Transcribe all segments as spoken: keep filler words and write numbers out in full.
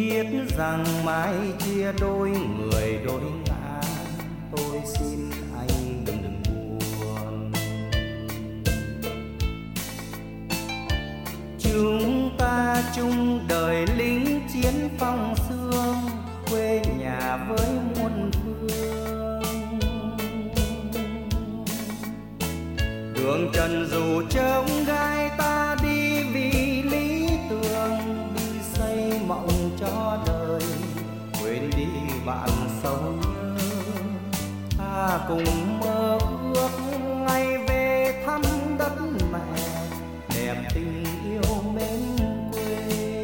biết rằng mãi chia đôi người đôi ngã, tôi xin anh đừng buồn. Chúng ta chung đời lính chiến phong xương, quê nhà với muôn phương. Đường trần dù trông gai ta đi vì lý tưởng, đi xây mộng cho đời, quên đi bạn sâu nhớ. Ta cùng mơ ước ngày về thăm đất mẹ, đẹp tình yêu mến quê.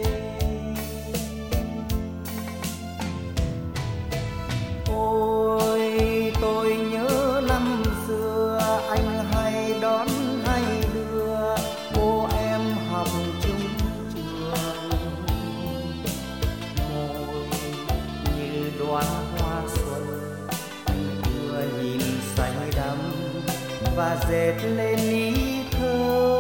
Ôi tôi nhớ năm xưa anh hay đón hay đưa cô em học chung trường. Môi như đóa hoa xuân, anh đưa nhìn say đắm và dệt lên ý thơ.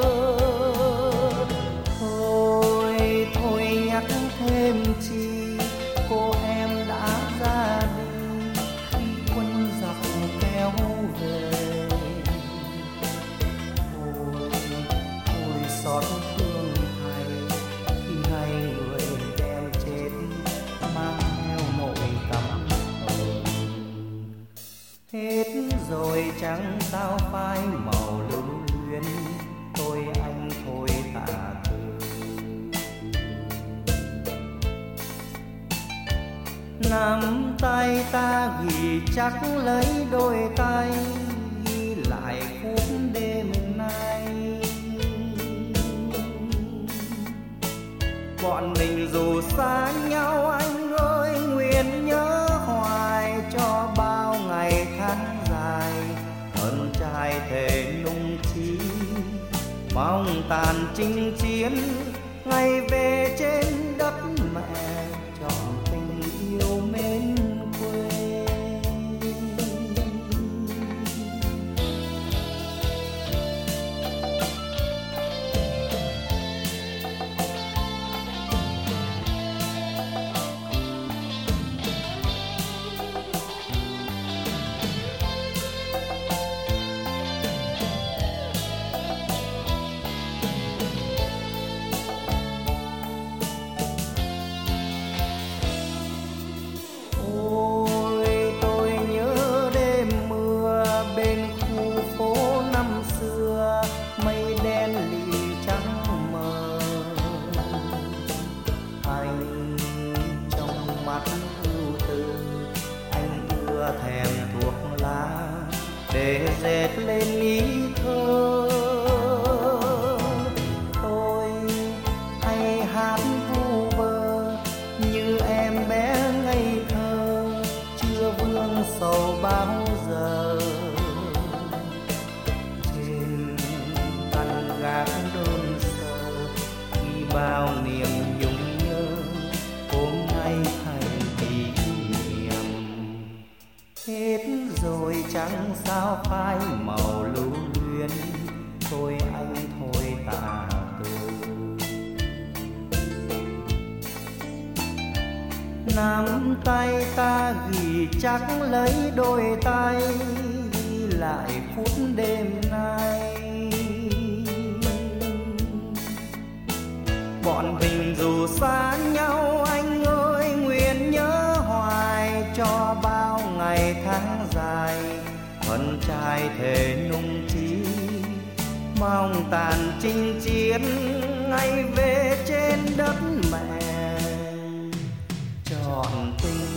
Thôi thôi nhắc thêm chi, cô em đã ra đi khi quân giặc kéo về. Thôi thôi xót thương thầy khi hai người đem chết mang theo nỗi căm hờn. Hết rồi chẳng sao phai màu lưu luyến, tôi anh thôi tạ từ. Nắm tay ta ghi chắc lấy đôi tay, ghi lại phút đêm nay. Bọn mình dù xa nhau anh ơi, nguyện nhớ hoài cho bao ngày tháng dài. Ơn trai thề nung chí, mong tàn chinh chiến, ngày về trên đất mẹ trọn tình yêu mến quê. Mây đen lì trắng mờ, anh trong mắt ưu tư, anh ưa thèm thuốc lá để dệt lên ý thơ. Tôi hay hát vu vơ như em bé ngây thơ, chưa vương sầu bao giờ. Gác đơn sơ khi bao niềm nhung nhớ, hôm nay thành kỷ niệm. Hết rồi chẳng sao phai màu lưu luyến, tôi anh thôi tạ từ. Nắm tay ta ghi chắc lấy đôi tay, ghi lại phút đêm nay. Bọn mình dù xa nhau anh ơi, nguyện nhớ hoài cho bao ngày tháng dài. Thân trai thề nung chí, mong tàn chinh chiến, ngày về trên đất mẹ trọn tình